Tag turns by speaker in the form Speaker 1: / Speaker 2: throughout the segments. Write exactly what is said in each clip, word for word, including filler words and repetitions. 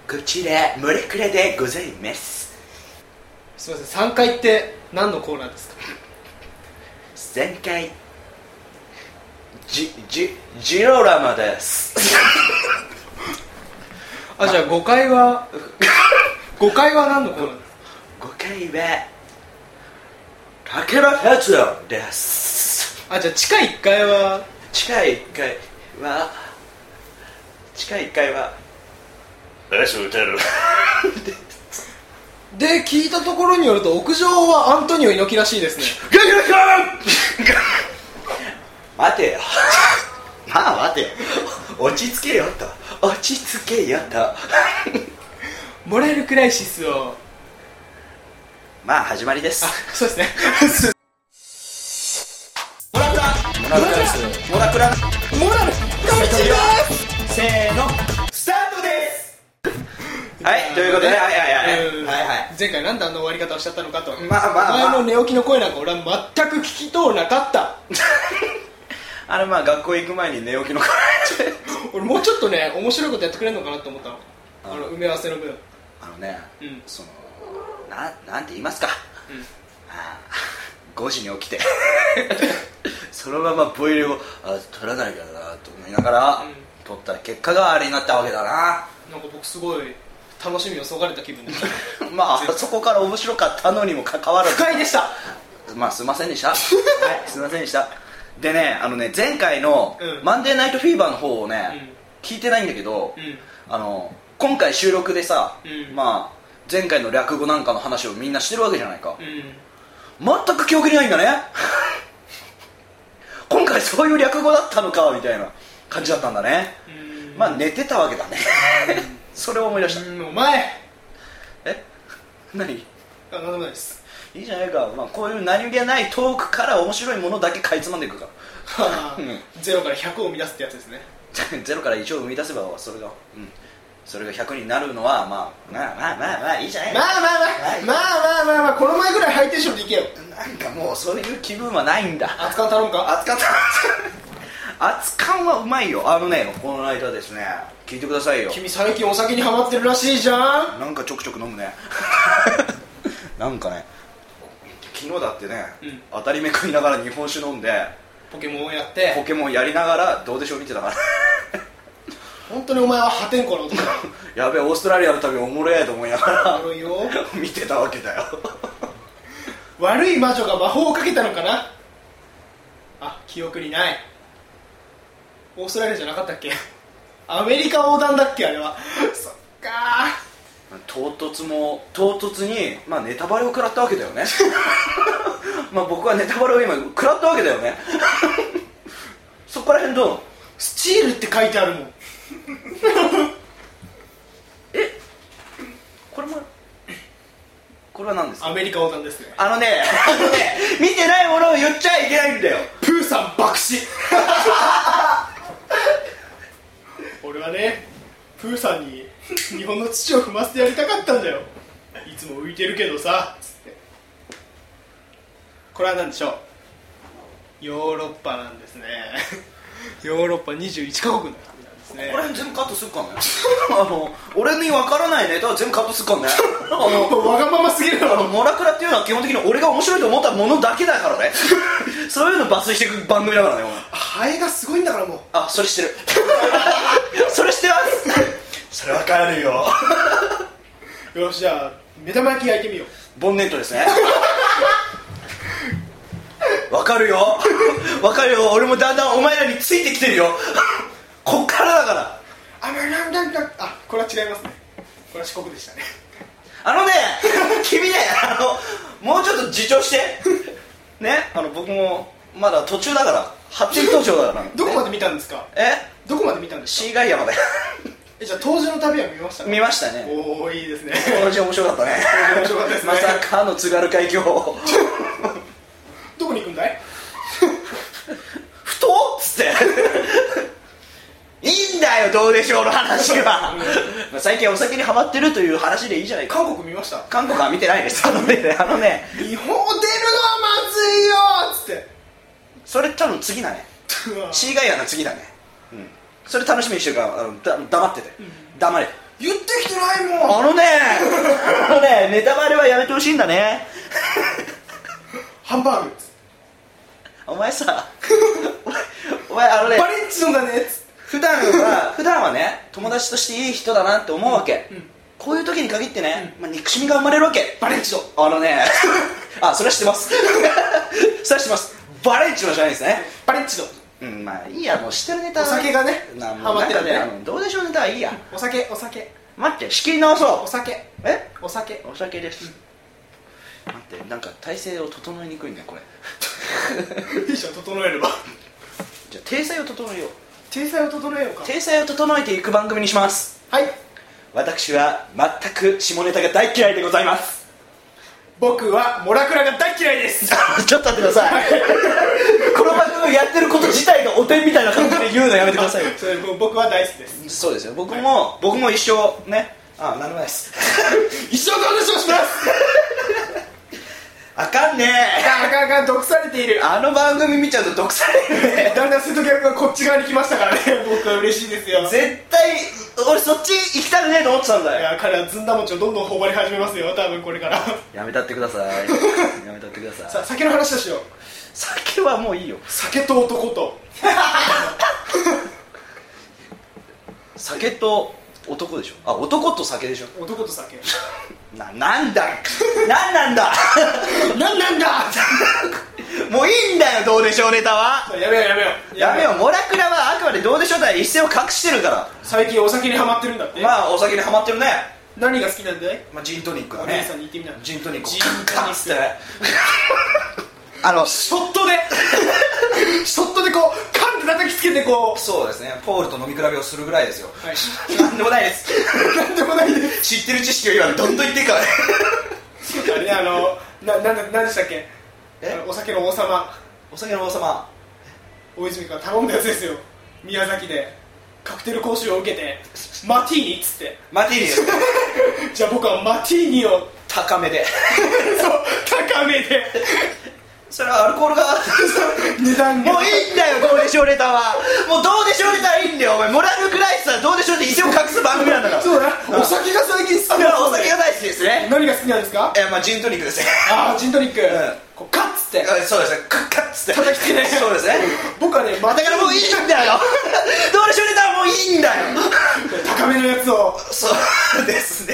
Speaker 1: こちらモレクラでございます。
Speaker 2: すみません、さんかいって何のコーナーですか？
Speaker 1: さんかいジジジロラマです
Speaker 2: あ、じゃあごかいはごかいは何のコーナーですか？
Speaker 1: ごかいは武田鉄矢です。
Speaker 2: あ、じゃあ地下いっかいは
Speaker 1: 地下いっかいは地下いっかいはレス打てる
Speaker 2: で、聞いたところによると屋上はアントニオ猪木らしいですね。
Speaker 1: 待てよまあ待てよ、落ち着けよと落ち着けよと
Speaker 2: モラルクライシスを
Speaker 1: まあ始まりです。
Speaker 2: あ、そうですね
Speaker 1: モラクラモラクラですモラクラ
Speaker 2: モラルクライシス
Speaker 1: せーのスタートです。はいということで、はいはいはい
Speaker 2: うん
Speaker 1: はいはい、
Speaker 2: 前回なんであの終わり方をしちゃったのかと。
Speaker 1: まあまあまあ、
Speaker 2: お前の寝起きの声なんか俺は全く聞き通らなかった
Speaker 1: あれまあ学校行く前に寝起きの声
Speaker 2: 俺もうちょっとね面白いことやってくれるのかなと思ったの、あの埋め合わせの分。
Speaker 1: あのね、
Speaker 2: うん、
Speaker 1: そのななんて言いますか、
Speaker 2: うん、
Speaker 1: あごじに起きてそのままボイレをあ取らないからなと思いながら、うん、取った結果があれになったわけだな。
Speaker 2: なんか僕すごい楽しみをそがれた気分でした
Speaker 1: まあそこから面白かったのにもかかわらず
Speaker 2: 不快でした。
Speaker 1: まあすいませんでしたはいすいませんでした。でね、あのね前回の
Speaker 2: うん
Speaker 1: マンデーナイトフィーバーの方をね、
Speaker 2: うん、
Speaker 1: 聞いてないんだけど、
Speaker 2: うん、
Speaker 1: あの今回収録でさ、
Speaker 2: うん、
Speaker 1: まあ前回の略語なんかの話をみんなしてるわけじゃないか、
Speaker 2: うん、
Speaker 1: 全く記憶にないんだね今回そういう略語だったのかみたいな感じだったんだね、うん、まあ寝てたわけだねそれを思い出した。
Speaker 2: うん、お前
Speaker 1: え何
Speaker 2: あ、なんでもないです。
Speaker 1: いいじゃないか、まあ、こういう何気ないトークから面白いものだけかいつまんでいくからうん、
Speaker 2: ゼロからひゃくを生み出すってやつですね
Speaker 1: ゼロからいちを生み出せばそれが、うん、それがひゃくになるのは、まあ、まあまあまあまあいいじゃないか。
Speaker 2: まあまあまあ、はい、まあまあまあまあこの前ぐらいハイテンションでいけよ。
Speaker 1: なんかもうそういう気分はないんだ。
Speaker 2: 熱燗頼むか。
Speaker 1: 熱燗熱燗はうまいよ。あのね、この間ですね、聞いてくださいよ。
Speaker 2: 君最近お酒にハマってるらしいじゃん。
Speaker 1: なんかちょくちょく飲むねなんかね、昨日だってね、うん、当たり目食いながら日本酒飲んで
Speaker 2: ポケモンをやって
Speaker 1: ポケモンやりながらどうでしょう見てたから
Speaker 2: 本当にお前は破天荒な男だ
Speaker 1: やべえ、オーストラリアの旅おもろいと思いながら
Speaker 2: おもろいよ
Speaker 1: 見てたわけだよ
Speaker 2: 悪い魔女が魔法をかけたのかな。あ、記憶にない。オーストラリアじゃなかったっけアメリカ横断だっけあれはそっか
Speaker 1: 唐突も唐突に、まあ、ネタバレを食らったわけだよねまあ僕はネタバレを今食らったわけだよねそこら辺どう？
Speaker 2: スチールって書いてあるもん
Speaker 1: えこれもこれは何ですか？
Speaker 2: アメリカ横断ですね。
Speaker 1: あのねあのね見てないものを言っちゃいけないんだよ。
Speaker 2: プーさん爆死俺はね、プーさんに日本の土を踏ませてやりたかったんだよ。いつも浮いてるけどさつって。これは何でしょう。ヨーロッパなんですねヨーロッパにじゅういちカ国なんですね。
Speaker 1: これ全部カットするかねあの俺に分からないネタは全部カットするかねあの
Speaker 2: わがまますぎるだろ。
Speaker 1: モラクラっていうのは基本的に俺が面白いと思ったものだけだからねそういうの抜粋していく番組だからね。
Speaker 2: ハエがすごいんだからもう。
Speaker 1: あ、それ知ってるそれ知ってますそれ分かるよ
Speaker 2: よし、じゃあ目玉焼き焼いてみよう。
Speaker 1: ボンネットですね分かるよ分かるよ。俺もだんだんお前らについてきてるよこっからだから。
Speaker 2: あ、まあ、なんだんだあ、これは違いますね。これは四国でしたね。
Speaker 1: あのね君ね、あのもうちょっと自重してね、あの僕もまだ途中だから発展途上だから、ね、
Speaker 2: どこまで見たんですか？
Speaker 1: え
Speaker 2: どこまで見たんですか？
Speaker 1: シーガイアまで
Speaker 2: え、じゃあ当時の旅は見ましたか？
Speaker 1: 見ましたね。
Speaker 2: おお、いいですね。
Speaker 1: 当時面白かったね
Speaker 2: 面白かったですね
Speaker 1: まさかの津軽海峡
Speaker 2: どこに行くんだい
Speaker 1: ふとっつっていいんだよどうでしょうの話はまあ最近お酒にハマってるという話でいいじゃないか。
Speaker 2: 韓国見ました？
Speaker 1: 韓国は見てないですあのね、あのね
Speaker 2: 日本出るのはまずいよっつって
Speaker 1: それ多分次だねシーガイアの次だね、うん、それ楽しみにしてるからあのだ黙ってて、うん、黙れ
Speaker 2: 言ってきてないもん。
Speaker 1: あのねあのねネタバレはやめてほしいんだね
Speaker 2: ハンバーグ
Speaker 1: お前さお前、お前あのね
Speaker 2: バレッジのだね。
Speaker 1: 普段は普段はね友達としていい人だなって思うわけ、
Speaker 2: うんうん、
Speaker 1: こういう時に限ってね、まあ、憎しみが生まれるわけ。
Speaker 2: バレッジの
Speaker 1: あのねあそれは知ってますそれは知ってます。バレッジのじゃないですね。
Speaker 2: バレッジの
Speaker 1: うんまあいいや、もう知ってるネタ
Speaker 2: お酒がね
Speaker 1: な
Speaker 2: ハマってるね。
Speaker 1: なんかねどうでしょうネタはいいや。
Speaker 2: お酒お酒
Speaker 1: 待って仕切り直そう。
Speaker 2: お酒
Speaker 1: え
Speaker 2: お酒
Speaker 1: お酒です、うん、待ってなんか体勢を整えにくいねこれ
Speaker 2: いいじゃん整えれば。
Speaker 1: じゃあ体裁を整えよう。
Speaker 2: 体裁を整えようか。
Speaker 1: 体裁を整えていく番組にします。
Speaker 2: はい。
Speaker 1: 私は全く下ネタが大嫌いでございます。
Speaker 2: 僕はモラクラが大嫌いです
Speaker 1: ちょっと待ってくださいこの番組をやってること自体がおてんみたいな感じで言うのやめてくださいよ
Speaker 2: それ僕は大好きです。
Speaker 1: そうですよ。僕も、はい、僕も一生ねあ何でもないです
Speaker 2: 一生どうでしょうします
Speaker 1: あかんね
Speaker 2: あかんあかん毒されている。
Speaker 1: あの番組見ちゃうと毒されるね
Speaker 2: だんだん瀬戸逆がこっち側に来ましたからね僕は嬉しいですよ。
Speaker 1: 絶対俺そっち行きたくねえと思ってたんだよ。
Speaker 2: いや彼はずんだ餅をどんどん頬張り始めますよ多分これから
Speaker 1: やめたってくださいやめたってください
Speaker 2: さあ酒の話をしよう。
Speaker 1: 酒はもういいよ。
Speaker 2: 酒と男と
Speaker 1: 酒と男でしょ。あ男と酒でしょ。
Speaker 2: 男と酒
Speaker 1: な、なんだなんなんだ
Speaker 2: なんなんだ
Speaker 1: もういいんだよどうでしょうネタは。
Speaker 2: やめようやめよう
Speaker 1: やめよう。モラクラはあくまでどうでしょうだ一線を隠してるから。
Speaker 2: 最近お酒にハマってるんだって。
Speaker 1: まあお酒にハマってるね。
Speaker 2: 何が好きなんだい。
Speaker 1: まあジントニックだ
Speaker 2: お姉
Speaker 1: ね。
Speaker 2: さんに言ってみな。
Speaker 1: ジントニック
Speaker 2: ジントニック
Speaker 1: カッつってあの
Speaker 2: ショットでショットでこうカンって叩きつけてこう。
Speaker 1: そうですね。ポールと飲み比べをするぐらいですよ。
Speaker 2: はい
Speaker 1: なんでもないです
Speaker 2: なんでもないです
Speaker 1: 知ってる知識を今どんどん言っていくからね
Speaker 2: あれねあのななんだなんでしたっけ。
Speaker 1: え
Speaker 2: あのお酒の王様
Speaker 1: お酒の王様
Speaker 2: 大泉から頼んだやつですよ。宮崎でカクテル講習を受けてマティーニっつって
Speaker 1: マティーニです
Speaker 2: じゃあ僕はマティーニを
Speaker 1: 高めで
Speaker 2: そう高めで
Speaker 1: それはアルコールが
Speaker 2: 値段が
Speaker 1: もういいんだよどうでしょうネタは。もうどうでしょうネタはいいんだよ。お前モラルクライスはどうでしょうって一線を隠す番組なんだから
Speaker 2: そうだお酒が最近好き
Speaker 1: いや
Speaker 2: な
Speaker 1: お酒が大好きですね。
Speaker 2: 何が好きなんですか。
Speaker 1: えまあジントニックですね
Speaker 2: ああジントニック、
Speaker 1: ん
Speaker 2: こうカッつって
Speaker 1: あそうですねカッカッつって
Speaker 2: 叩きつけて
Speaker 1: そうですね
Speaker 2: 僕はねま
Speaker 1: だからもういいんだよどうでしょうネタはもういいんだよ
Speaker 2: 高めのやつを
Speaker 1: そうですね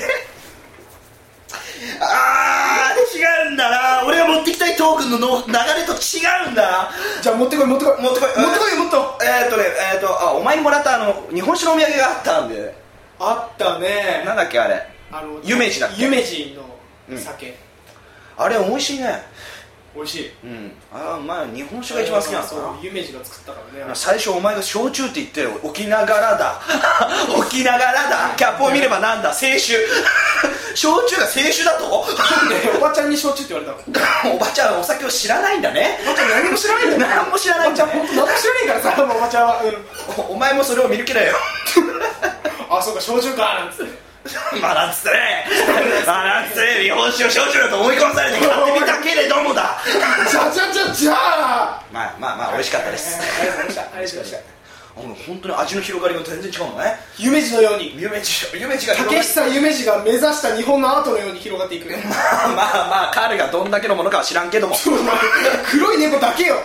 Speaker 1: あー違うんだな。俺が持ってきたいトークのの流れと違うんだな。
Speaker 2: じゃあ持ってこい持ってこい
Speaker 1: 持ってこい
Speaker 2: 持ってこいもっと
Speaker 1: えーっとねえーっとあお前にもらったあの日本酒のお土産があったんで。
Speaker 2: あったね。
Speaker 1: なんだっけあれ
Speaker 2: あの
Speaker 1: 夢二だっけ。
Speaker 2: 夢二の酒、
Speaker 1: あれ美味しいね。
Speaker 2: 美味しい。
Speaker 1: うんあまあ日本酒が一番好きなんだ
Speaker 2: そう
Speaker 1: な。
Speaker 2: 夢二が作ったからね。
Speaker 1: 最初お前が焼酎って言って起きながらだ起きながらだキャップを見ればなんだ清酒焼酎が清酒だと
Speaker 2: おばちゃんに焼酎って言われたの。
Speaker 1: おばちゃんお酒を知らないんだね。
Speaker 2: おばちゃん何も知らないんだよね。
Speaker 1: 何も知らないんだね。
Speaker 2: おばちゃん本当何も知らないからさおばちゃんは、うん、
Speaker 1: お, お前もそれを見る気だよ
Speaker 2: あそうか焼酎かなんつって
Speaker 1: まあなんつってねまあなんつってね日本酒を焼酎だと思い込まされて買ってみたけれどもだ
Speaker 2: じゃじゃじゃじゃあ
Speaker 1: まあまあまあ美味しかったです。
Speaker 2: ありがとうございましたありがとうございました。
Speaker 1: 本当に味の広がりが全然違うのね。
Speaker 2: 夢二のように
Speaker 1: 夢二夢二が
Speaker 2: 竹久夢二が目指した日本のアートのように広がっていく。
Speaker 1: まあまあまあ彼がどんだけのものかは知らんけども
Speaker 2: 黒い猫だけよ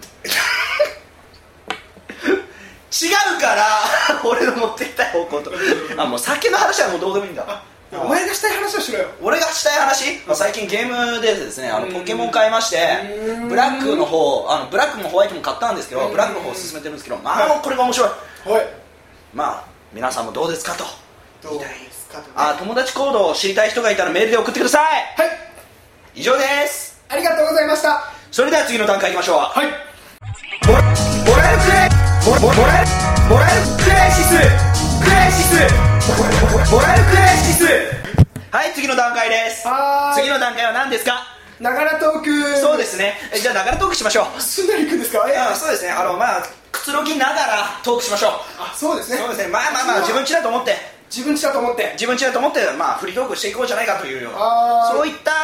Speaker 1: 違うから俺の持ってきたい方向とあもう酒の話はもうどうでもいいんだ。
Speaker 2: お前がしたい話をしろよ。
Speaker 1: 俺がしたい話、まあ、最近ゲームでですねあのポケモン買いましてブラックの方あのブラックもホワイトも買ったんですけどブラックの方を進めてるんですけどまあもうこれが面白い。
Speaker 2: はい
Speaker 1: まあ皆さんもどうですかと。
Speaker 2: どうですかとね。
Speaker 1: あ友達コードを知りたい人がいたらメールで送ってください。
Speaker 2: はい
Speaker 1: 以上です。
Speaker 2: ありがとうございました。
Speaker 1: それでは次の段階いきましょう。
Speaker 2: はい
Speaker 1: モラモラルクライモモモラルモラルクライシスクライシスモラルクライシス。はい次の段階です。
Speaker 2: はーい
Speaker 1: 次の段階は何ですか。
Speaker 2: ながらトーク。
Speaker 1: そうですね。えじゃあながらトークしましょう。
Speaker 2: すんなりいくんですか。え
Speaker 1: あそうですねあのまあくつろぎながらトークしましょう。
Speaker 2: あそうですね。
Speaker 1: そうですねまあまあまあ自分ちだと思って
Speaker 2: 自分ちだと思って
Speaker 1: 自分ちだと思ってまあフリートークしていこうじゃないかというような
Speaker 2: あー
Speaker 1: そういった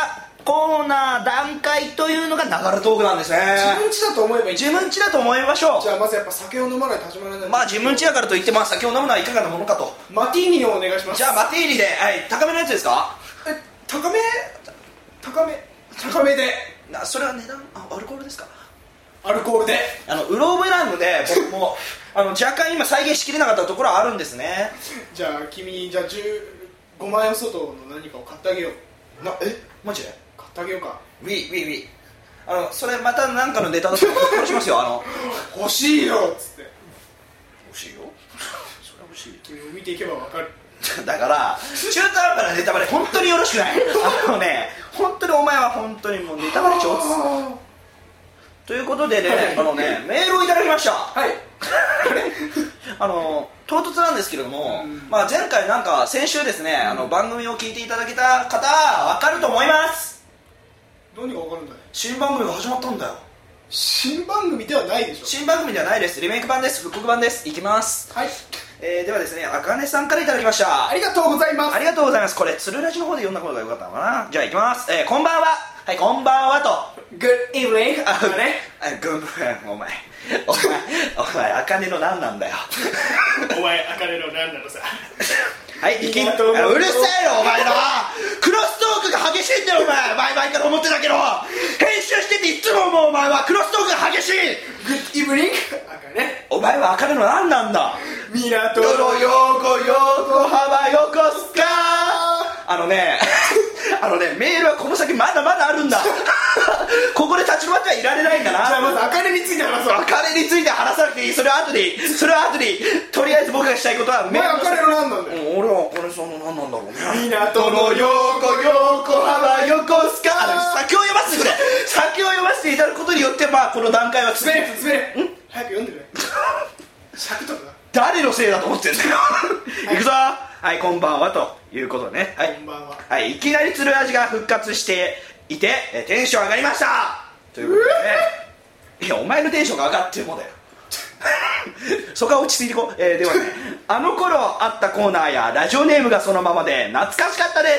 Speaker 1: コーナー段階というのがながらトークなんですね。
Speaker 2: 自分家だと思えばいい。
Speaker 1: 自分家だと思いましょう。
Speaker 2: じゃあまずやっぱ酒を飲まないと始まらない。
Speaker 1: まあ自分家だからといって、まあ酒を飲むのはいかがなものかと。
Speaker 2: マティーニをお願いします。
Speaker 1: じゃあマティーニで、はい、高めのやつですか？
Speaker 2: え、高め高め高めで。
Speaker 1: な、それは値段、あ、アルコールですか？
Speaker 2: アルコールで。
Speaker 1: あのうろ覚えなので僕もあの若干今再現しきれなかったところはあるんですね。
Speaker 2: じゃあ君、じゃあじゅうごまん円相当の何かを買ってあげよう。
Speaker 1: な、え、マジで？
Speaker 2: 買ってあげようか。
Speaker 1: ウィウィウィ。あのそれまた何かのネタだと殺しますよ。あの
Speaker 2: 欲しいよっつって。
Speaker 1: 欲しいよ。それは欲しい。
Speaker 2: 君を見ていけばわかる。
Speaker 1: だから中途半端なネタバレ本当によろしくない。あのね、本当にお前は本当にもうネタバレ上手ということでね、はい、あのねメールをいただきました。はいあの唐突なんですけれども、まあ、前回なんか先週ですね、あの番組を聞いていただけた方は分かると思います。
Speaker 2: 何が分かるんだよ。
Speaker 1: 新番組が始まったんだよ。
Speaker 2: 新番組ではないでしょ。
Speaker 1: 新番組ではないです。リメイク版です。復刻版です。いきます。はい、えー、ではですね、あかねさんからいただきました。
Speaker 2: ありがとうございます。
Speaker 1: ありがとうございます。これ鶴ラジの方で読んだ方がよかったのかな。じゃあいきます。えー、こんばんは。はい、こんばんはと。
Speaker 2: Good evening。あね。
Speaker 1: Good evening。お前お前お前あかねの何なんだよ。
Speaker 2: お前あかねの何なのさ。
Speaker 1: はい、いきんうるせえよお前のクロストークが激しいんだよお前。前々から思ってたけど、編集してていつも思うお前はクロストークが激しい。
Speaker 2: Good evening あかね。
Speaker 1: お前はあかねの何なんだ。
Speaker 2: 港の横横浜横須賀。
Speaker 1: あのねあのね、メールはこの先まだまだあるんだ。ここで立ち止まってはいられないんだな。
Speaker 2: じゃあまずあかねについて話そう。
Speaker 1: あかねについて話さなくていい。それは後でいい。それは後でいい。とりあえず僕がしたいことは
Speaker 2: お前あかねの何なんだよ。
Speaker 1: うん、俺はあかねさんの何なんだろうね。
Speaker 2: 港の横横浜横須賀。
Speaker 1: あの先を読ませてくれ。先を読ませていただくことによって、まあこの段階は
Speaker 2: 滑れ滑れ。ん早く読んでくれ。尺とか
Speaker 1: 誰のせいだと思ってんだよ。いくぞ。はい、こんばんはということでね、はい、
Speaker 2: こんばんは。
Speaker 1: はい、いきなり鶴味が復活していてえテンション上がりましたということでね。いやお前のテンションが上がってるもんだよ。そこは落ち着いていこう。えー、ではねあの頃あったコーナーやラジオネームがそのままで懐かしかったです。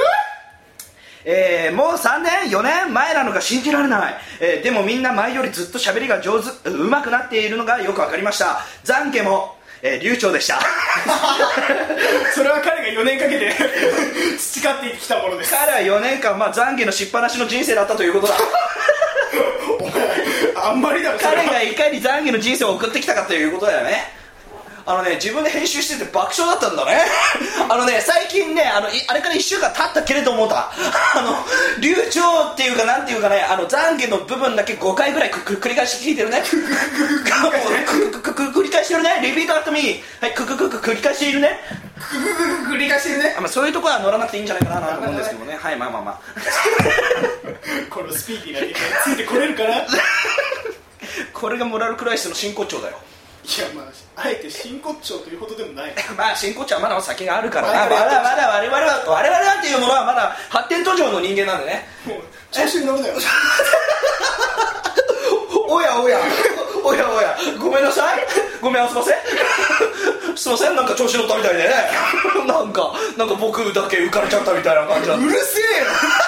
Speaker 1: えー、もうさんねんよねんまえなのか信じられない。えー、でもみんな前よりずっと喋りが上手うまくなっているのがよく分かりました。懺悔もえー、流暢でした。
Speaker 2: それは彼がよねんかけて培ってきたものです。
Speaker 1: 彼はよねんかん、まあ、懺悔のしっぱなしの人生だったということだ。
Speaker 2: お前あんまりだろ。
Speaker 1: 彼がいかに懺悔の人生を送ってきたかということだよね。あのね、自分で編集してて爆笑だったんだね。あのね、最近ね、あのあれからいっしゅうかん経ったけれどもだ、あの流暢っていうかなんていうかね、あの懺悔の部分だけごかいぐらいくく繰り返し聞いてるね。繰り返してるね。リピートアットミー。はい、くくくく繰り返しているね。
Speaker 2: 繰り返しているね。
Speaker 1: あ、まあ、そういうところは乗らなくていいんじゃないかなと思うんですけどね。はい、まあまあまあ。
Speaker 2: このスピーディーな理解ついてこれるかな。
Speaker 1: これがモラルクライシスの真骨頂だよ。
Speaker 2: いや、まああえて真骨頂というほどでもない。
Speaker 1: まあ真骨頂はまだ先があるからな。まだまだ我々は我々なんていうものはまだ発展途上の人間なんでね。
Speaker 2: もう調子に乗るなよ。
Speaker 1: おやおやおやおや、ごめんなさい。ごめん、すいません。すいません、なんか調子乗ったみたいでね。なんかなんか僕だけ浮かれちゃったみたいな感じなんで。
Speaker 2: うるせえよ。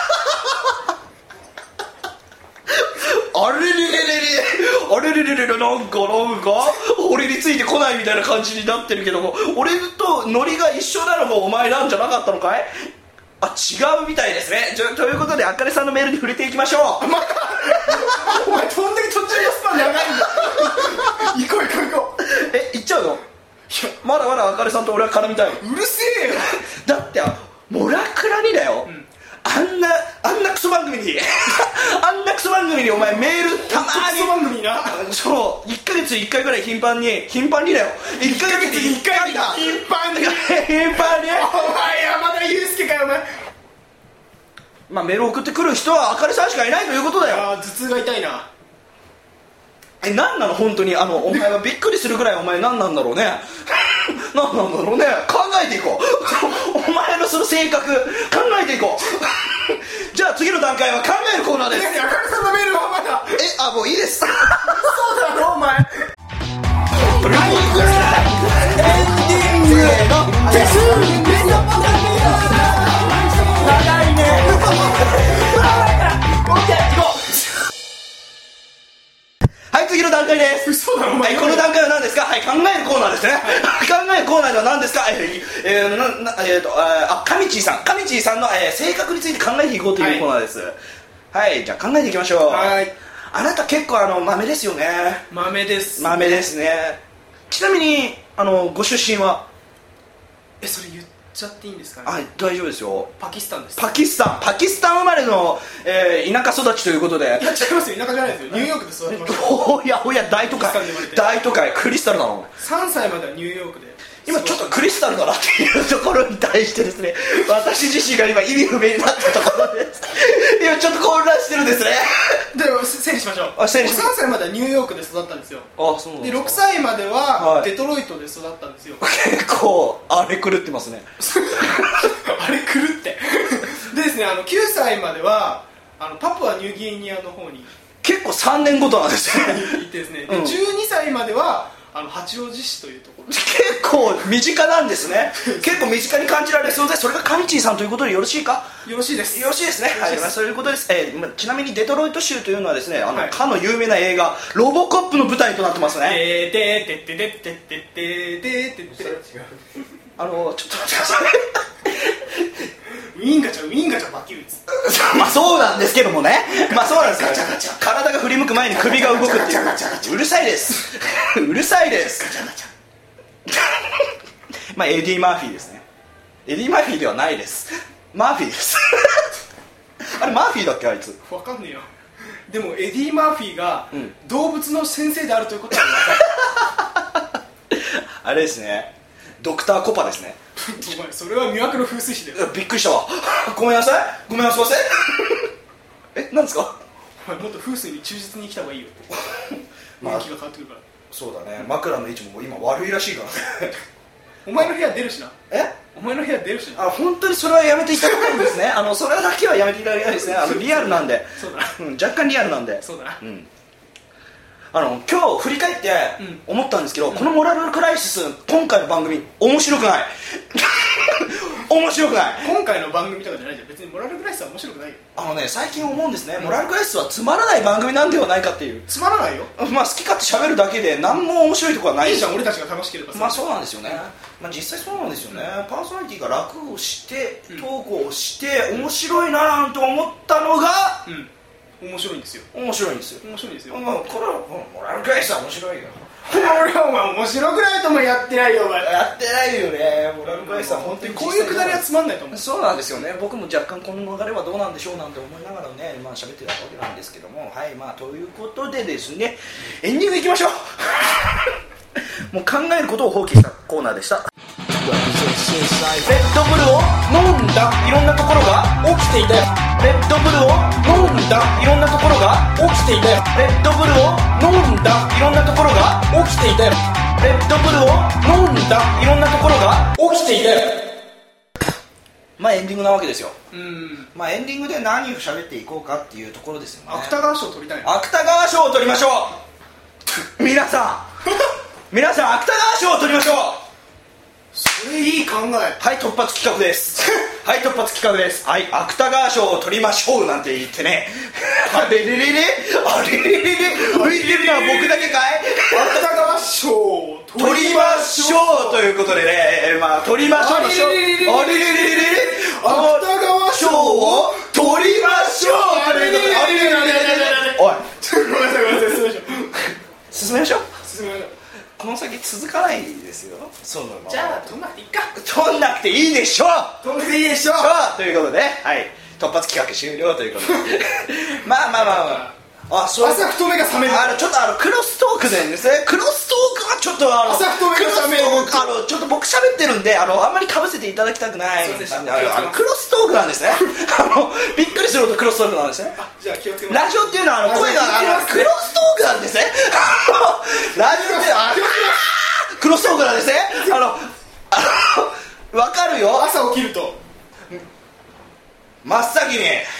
Speaker 1: あれれれれれあれれれれれなんかなんか俺についてこないみたいな感じになってるけども、俺とノリが一緒なのがお前なんじゃなかったのかい。あ、違うみたいですね。じゃということであかねさんのメールに触れていきましょう。
Speaker 2: お前どんだけ途中のスパン長いんだ。行こう行こう行こう。
Speaker 1: え、行っちゃうの。まだまだあかねさんと俺は絡みたい。
Speaker 2: うるせえよ。
Speaker 1: だってモラクラにだよ、うん、あんなあんなクソ番組にあんなクソ番組にお前メールたまーに。
Speaker 2: クソ番組な。
Speaker 1: そう、いっかげつにいっかいぐらい頻繁に頻繁にだよ。いっかげつにいっかいだ。
Speaker 2: 頻繁に頻
Speaker 1: 繁に。お前
Speaker 2: 山田裕介かよお前。
Speaker 1: まあメール送ってくる人はあかねさんしかいないということだよ。
Speaker 2: ああ、頭痛が痛いな。
Speaker 1: え、なんなの本当に。あのお前はびっくりするぐらいお前なんなんだろうね。なんなんだろうね。考えていこう。お前のその性格考えていこう。じゃあ次の段階は考えるコーナーです。
Speaker 2: あかねさんのメールはまだ。
Speaker 1: え、あ、もういいです。
Speaker 2: そうだろお前。エ
Speaker 1: ンディングのです。長いね。 では何ですか。えーえー、ななえーとあかみちーさんかみちーさんの、えー、性格について考えていこうというコーナーです。はい、はい、じゃあ考えていきましょう。はい。あなた結構あの豆ですよね。
Speaker 2: 豆です、
Speaker 1: ね、豆ですね。ちなみにあのご出身は。
Speaker 2: え、それ言っちゃっていいんですかね。
Speaker 1: はい、大丈夫ですよ。
Speaker 2: パキスタンです。
Speaker 1: パキスタンパキスタン生まれの、えー、田舎育ちということで。いや違い
Speaker 2: ますよ、田舎じゃないですよ、ニューヨークで育ちました。
Speaker 1: おやおや、大都会大都会クリスタルだろ。
Speaker 2: さんさいまではニューヨークで。
Speaker 1: 今ちょっとクリスタルだなっていうところに対してですね、私自身が今意味不明になったところです。今ちょっと混乱してるんですね。
Speaker 2: でも整理しましょう。あ、整理しましょう。さんさいまではニューヨークで育ったんですよ。あ、そうなんですか。でろくさいまではデトロイトで育ったんですよ。
Speaker 1: 結構あれ狂ってますね。
Speaker 2: あれ狂ってでですね、あのきゅうさいまではあのパプアニューギニアの方に
Speaker 1: 結構さんねんごとなんですよ。
Speaker 2: 行ってですね、で、うん、じゅうにさいまではあの八王子市というところ。
Speaker 1: 結構身近なんですね。結構身近に感じられそうで、それがカミチーさんということでよろしいか。
Speaker 2: よろしいです。
Speaker 1: よろしいですね。はい、そういうことです。えー、ちなみにデトロイト州というのはですね、あの、はい、かの有名な映画ロボコップの舞台となってますね。
Speaker 2: でででででででででで。
Speaker 1: あのちょっと待ってください。
Speaker 2: ウィンガチャウィンガチャバキューツ。
Speaker 1: まあそうなんですけどもね。まあそうなんです。ガチャガチャ。体が振り向く前に首が動くっていう。うるさいです。うるさいです。ガチャガチャ。まあエディ・マーフィーですね。エディ・マーフィーではないです。マーフィーです。あれマーフィーだっけ、あいつ。
Speaker 2: わかんねえよ。でもエディ・マーフィーが動物の先生であるということは分かる。
Speaker 1: あれですね、ドクターコパですね。
Speaker 2: お前それは魅惑の風水師だよ。
Speaker 1: びっくりしたわ。ごめんなさい、ごめんなさい。え、なんですか。
Speaker 2: お前もっと風水に忠実に生きた方がいいよ。雰囲気が変わってくるから。
Speaker 1: そうだね、枕の位置も今悪いらしいからね。
Speaker 2: お前の部屋出るしな。
Speaker 1: え、
Speaker 2: お前の部屋出るしな。
Speaker 1: あ、本当にそれはやめていただきたいんですね。あのそれだけはやめていただきたいですね。あのリアルなんで。
Speaker 2: そうだな、
Speaker 1: うん、若干リアルなんで。
Speaker 2: そうだな、
Speaker 1: うん。あの今日振り返って思ったんですけど、うん、このモラルクライシス、今回の番組面白くない。面白くない。
Speaker 2: 今回の番組とかじゃないじゃん。別にモラルクライシスは面白くないよ。
Speaker 1: あのね、最近思うんですね、うん、モラルクライシスはつまらない番組なんではないかっていう。
Speaker 2: つまらないよ。
Speaker 1: まあ好き勝手喋るだけで何も面白いところはない。
Speaker 2: いいじゃん、俺たちが楽しければ。
Speaker 1: まあそうなんですよね、まあ、実際そうなんですよね、うん、パーソナリティが楽をしてトークをして、うん、面白いななんて思ったのが、
Speaker 2: うん、面白いんですよ。
Speaker 1: 面白いんですよ。
Speaker 2: 面白いんですよ。
Speaker 1: まあ、これはモラルクライシスは面白いよ。
Speaker 2: 俺はお前面白くないともやってないよ。お前
Speaker 1: やってないよね。モラルクライシスは本当に
Speaker 2: こういうくだりはつまんないと思う。
Speaker 1: そうなんですよね。僕も若干この流れはどうなんでしょうなんて思いながらね、まあ喋ってたわけなんですけども、はい、まあということでですね、エンディングいきましょう。もう考えることを放棄したコーナーでした。レッドブルを飲んだいろんなところが起きていたよ。レッドブルを飲んだいろんなところが起きていたよ。レッドブルを飲んだいろんなところが起きていたよ。レッドブルを飲んだいろんなところが起きていたよ。まあエンディングなわけですよ。うん、まあエンディングで何を喋っていこうかっていうところですよね。
Speaker 2: 芥川賞を取りたい。
Speaker 1: 芥川賞を取りましょう。皆さん皆さん芥川賞を取りましょう。
Speaker 2: それいい考え。
Speaker 1: はい、突発企画です。はい、突発企画です。はい、芥川賞を取りましょうなんて言ってね。あれれれれあれれれれあれれれは僕だけかい。
Speaker 2: 芥川賞を
Speaker 1: 取りましょうということでね、まあ取りましょうの賞。あれれれれれ
Speaker 2: 芥川賞を
Speaker 1: 取りましょう。あれれれれおい、
Speaker 2: ごめんなさいごめんなさい、
Speaker 1: 進めましょう。
Speaker 2: 進めましょう。
Speaker 1: この先続かないですよ。そうなの。
Speaker 2: じゃあ取んなくていいか。
Speaker 1: 取んなくていいでしょう。
Speaker 2: 取んなくていいでしょう。
Speaker 1: ということで、はい、突発企画終了ということで。まあまあまあまあ。あ、そう。
Speaker 2: 朝太めが冷める。
Speaker 1: あのちょっとあのクロストークでですね。クロストークはちょっとあの
Speaker 2: 朝太めが冷める。
Speaker 1: あのちょっと僕喋ってるんで、あのあんまり被せていただきたくない。そうです。あのクロストークなんですね。あのびっくりするほどクロストークなんですね。
Speaker 2: あ、じゃあ気をつけます。
Speaker 1: ラジオっていうのはあの声があのクロストークなんですね。ラジオってあクロストークなんですね。あの、あの、わかるよ。
Speaker 2: 朝起きると
Speaker 1: 真っ先に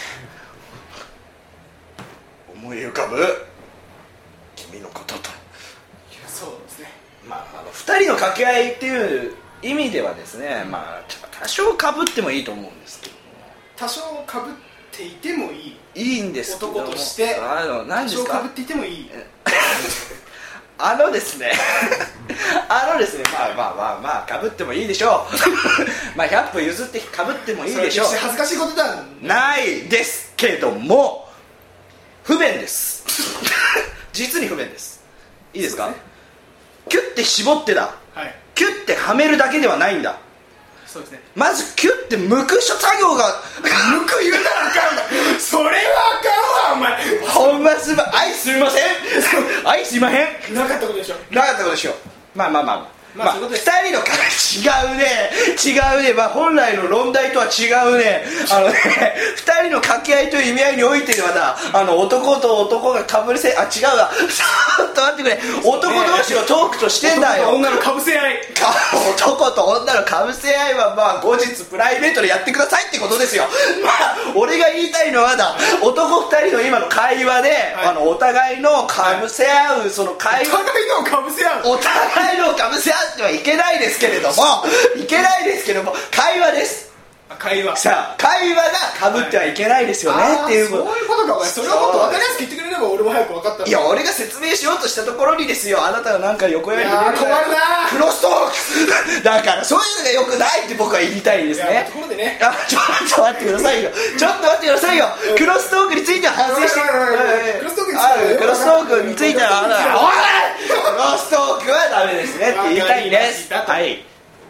Speaker 1: 思い浮かぶ君のことと。
Speaker 2: そうですね。
Speaker 1: まあ、あのふたりの掛け合いっていう意味ではですね、まあ多少かぶってもいいと思うんですけども。
Speaker 2: 多少かぶっていてもいい。
Speaker 1: いいんですけども。
Speaker 2: 男として
Speaker 1: あの何ですか。
Speaker 2: 多少かぶっていてもいい。
Speaker 1: あのですねあのですね、まあまあまあまあかぶってもいいでしょうまあひゃっぽ譲ってかぶってもいいでしょう。
Speaker 2: それ恥ずかしいことだ
Speaker 1: ないですけども不便です実に不便です。いいですか、ね、キュッて絞ってだ、はい、キュッてはめるだけではないんだ。
Speaker 2: そうですね、
Speaker 1: まずキュッて剥く作業が
Speaker 2: 剥く言うならあかんわそれはあかんわお前
Speaker 1: ほんますまあいすみませんあいすいまへん
Speaker 2: なかったことでしょ
Speaker 1: なかったことでしょ。まあまあまあまあまあ、ふたりの違うね違うね、まあ、本来の論題とは違うねあのねふたりの掛け合いという意味合いにおいてはだ、あの男と男がかぶせあ違うわちょっと待ってくれ、男同士のトークとしてんだよ。
Speaker 2: 男と女のかぶせ合い
Speaker 1: 男と女のかぶせ合いはまあ後日プライベートでやってくださいってことですよまあ俺が言いたいのはだ、男ふたりの今の会話で、はい、あのお互いのかぶせ合うその会話、
Speaker 2: お互いのかぶせ合う
Speaker 1: お互いのかぶせ合ってはいけないですけれどもいけないですけども会話です。
Speaker 2: 会話
Speaker 1: さあ会話がかぶってはいけないですよね、はい、っていう
Speaker 2: そういうことか。お前それはもっと分かりやすく言ってくれれば俺も早く分かった。
Speaker 1: いや俺が説明しようとしたところにですよ、あなたがなんか横やりで困る
Speaker 2: な
Speaker 1: クロストークだからそういうのがよくないって僕は言いたいんですね。
Speaker 2: ところでね、
Speaker 1: あちょっと待ってくださいよちょっと待ってくださいよクロストークについては反省して
Speaker 2: クロストークについては
Speaker 1: クロストークについてはおいクロストークはダメですねって言いたいです。はい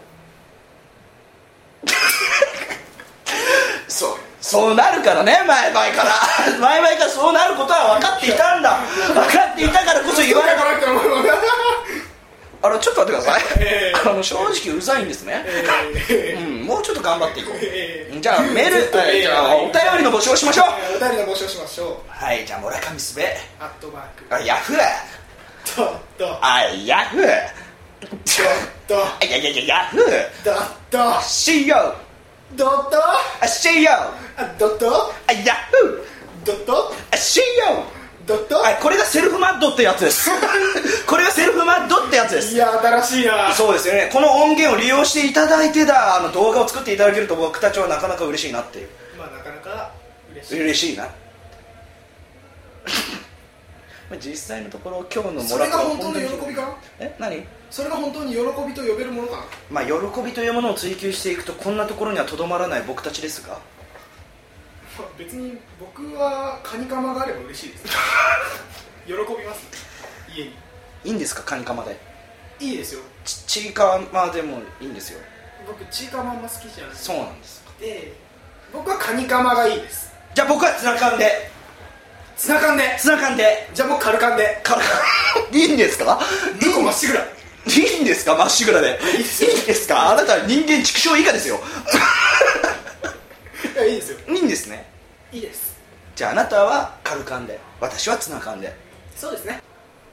Speaker 1: そうそうなるからね、前々から前々からそうなることは分かっていたんだ分かっていたからこそ言われたあのちょっと待ってください、えー、あの正直うざいんですね、えーうん、もうちょっと頑張っていこう、えー、じゃあメール、えー、じゃあお便りの募集をしましょう、
Speaker 2: えー、お便りの募集をしましょう。
Speaker 1: はい、じゃあ村上すべ
Speaker 2: アットマーク
Speaker 1: あヤフー
Speaker 2: ドット
Speaker 1: あヤフー
Speaker 2: ドット
Speaker 1: いやいやいやヤフー
Speaker 2: ドット
Speaker 1: シーオー
Speaker 2: ドット
Speaker 1: あ シーオー
Speaker 2: ドット
Speaker 1: あヤフ
Speaker 2: ードット
Speaker 1: あ シーオー
Speaker 2: ドット
Speaker 1: あこれがセルフマッドってやつですこれがセルフマッドってやつです。
Speaker 2: いや新しいな。
Speaker 1: そうですよね、この音源を利用していただいてだあの動画を作っていただけると僕たちはなかなか嬉しいなっていう。
Speaker 2: まあなかなか嬉しい
Speaker 1: 嬉しいな実際のところ今日のもらった
Speaker 2: それが本当の喜びかな。
Speaker 1: え何
Speaker 2: それが本当に喜びと呼べるものかな。
Speaker 1: まあ喜びというものを追求していくとこんなところにはとどまらない僕たちですが、
Speaker 2: 別に僕はカニカマがあれば嬉しいです喜びます、家に
Speaker 1: いいんですかカニカマで。
Speaker 2: いいですよ。
Speaker 1: ちちいかまでもいいんですよ。
Speaker 2: 僕チーカマあんま好きじゃない。
Speaker 1: そうなんです。
Speaker 2: で僕はカニカマがいいです。
Speaker 1: じゃあ僕はツナ缶で
Speaker 2: ツナ缶で
Speaker 1: ツナ缶で
Speaker 2: じゃあ僕カルカンで
Speaker 1: カルカンいいんですか。
Speaker 2: 向こうまっしぐら
Speaker 1: いいんですかまっしぐらでいいですか。あなたは人間畜生以下ですよ
Speaker 2: いやいいですよ。
Speaker 1: いいんですね。
Speaker 2: いいです。
Speaker 1: じゃああなたはカルカンで私はツナ缶で。
Speaker 2: そうですね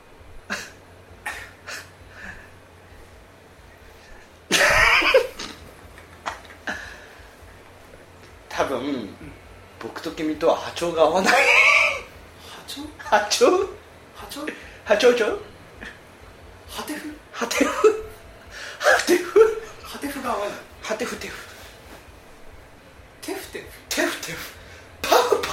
Speaker 1: 多分、うん、僕と君とは波長が合わない
Speaker 2: 波長
Speaker 1: 波長
Speaker 2: 波長
Speaker 1: 波長長
Speaker 2: ハテフ
Speaker 1: ハテフハテフ
Speaker 2: ハテフが合わない。
Speaker 1: ハテフテフ
Speaker 2: テフテフ
Speaker 1: テフテフパフパフ
Speaker 2: パフ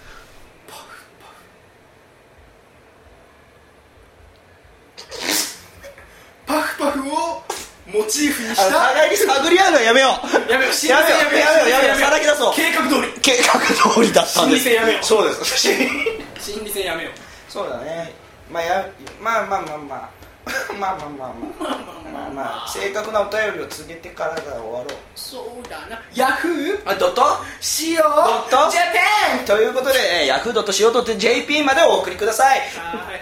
Speaker 2: パフパフパフをモチーフにした
Speaker 1: 互いに探り合うのはやめよう
Speaker 2: やめよう
Speaker 1: やめようやめようやめようさらけ出そう。
Speaker 2: 計画通り
Speaker 1: 計画通りだったんです。
Speaker 2: 心理戦やめよう。
Speaker 1: そうです
Speaker 2: 心理戦やめよう。
Speaker 1: そうだね。まあやまあまあまあまあまあまあまあまあまあまあ正確なお便りを告げてからが終わろう。
Speaker 2: そうだな。ヤフー
Speaker 1: あドット
Speaker 2: シオ
Speaker 1: ドット
Speaker 2: ジャパン
Speaker 1: ということでヤフードットシオドットジェーピーまでお送りください。
Speaker 2: はいはい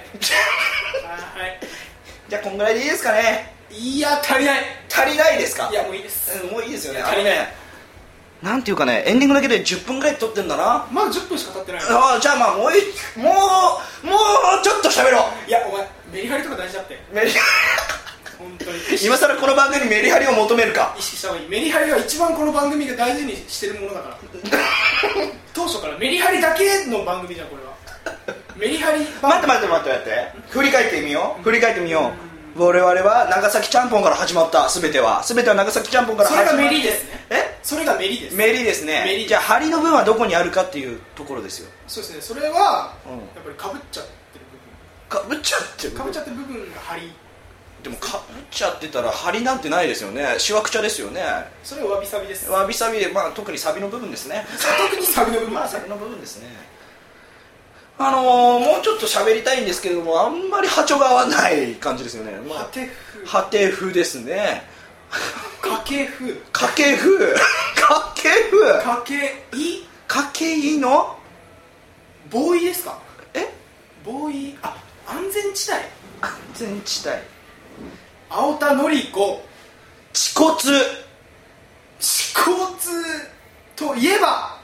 Speaker 1: じゃあこんぐらいでいいですかね。
Speaker 2: いや足りない
Speaker 1: 足りないですか。
Speaker 2: いやもういいです、
Speaker 1: うん、もういいですよね。
Speaker 2: 足りない。
Speaker 1: なんていうかねエンディングだけでじゅっぷんぐらい撮ってんだな。
Speaker 2: まだじゅっぷんしか経ってない。
Speaker 1: ああじゃあまあもういもうもうちょっと喋ろう。
Speaker 2: いやお前メリハリとか大事だって
Speaker 1: メリ
Speaker 2: 本当に
Speaker 1: 今更この番組にメリハリを求めるか。
Speaker 2: 意識した方がいい。メリハリは一番この番組が大事にしてるものだから当初からメリハリだけの番組じゃんこれはメリハリ
Speaker 1: 待って待って待って待って振り返ってみよう振り返ってみよう。我々は長崎ちゃんぽんから始まった。全ては全ては長崎ちゃんぽんから始まった。
Speaker 2: それがメリですね。
Speaker 1: え
Speaker 2: それがメリです。
Speaker 1: メリですね。メリじゃあハリの分はどこにあるかっていうところですよ。
Speaker 2: そうですね。それは、うん、やっぱりかぶっちゃってる部分
Speaker 1: かぶっちゃってる
Speaker 2: かぶっちゃってる部分がハリ
Speaker 1: でもかぶっちゃってたら張りなんてないですよね。しわくちゃですよね。
Speaker 2: それはわびさびです。
Speaker 1: わびさびで、まあ、特にサビの部分ですね。
Speaker 2: 特にサビの部分、
Speaker 1: まあサビの部分ですね。あのー、もうちょっと喋りたいんですけれども、あんまり波長が合わない感じですよね。まあ、
Speaker 2: ハテフ
Speaker 1: ハテフですね。
Speaker 2: かけふ
Speaker 1: かけふかけふ
Speaker 2: かけい
Speaker 1: かけいの
Speaker 2: ボーイですか。
Speaker 1: え
Speaker 2: ボーイ、あ、安全地帯、
Speaker 1: 安全地帯、
Speaker 2: 青田のり子、
Speaker 1: 恥骨、
Speaker 2: 恥骨といえば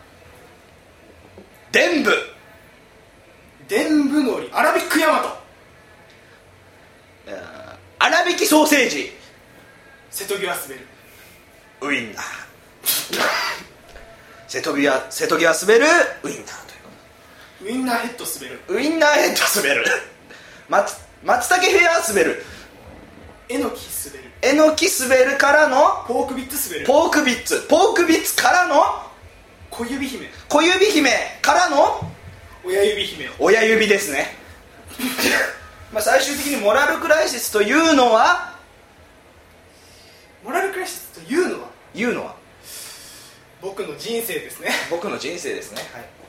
Speaker 1: 伝部、
Speaker 2: 伝部のり、アラビックヤマト、
Speaker 1: 粗挽きソーセージ、
Speaker 2: 瀬戸際滑る、
Speaker 1: ウインナー瀬戸際、瀬戸際滑るウインナーという
Speaker 2: ウインナーヘッド滑る、
Speaker 1: ウインナーヘッド滑る松松茸フェア滑る、
Speaker 2: えのき滑る、
Speaker 1: えのき滑るからの
Speaker 2: ポークビッツ滑る、
Speaker 1: ポークビッツ、ポークビッツからの
Speaker 2: 小指姫、
Speaker 1: 小指姫からの
Speaker 2: 親指姫、
Speaker 1: 親指ですねまあ最終的にモラルクライシスというのは
Speaker 2: モラルクライシスというのは
Speaker 1: いうのは
Speaker 2: 僕の人生ですね。
Speaker 1: 僕の人生ですね。
Speaker 2: はい。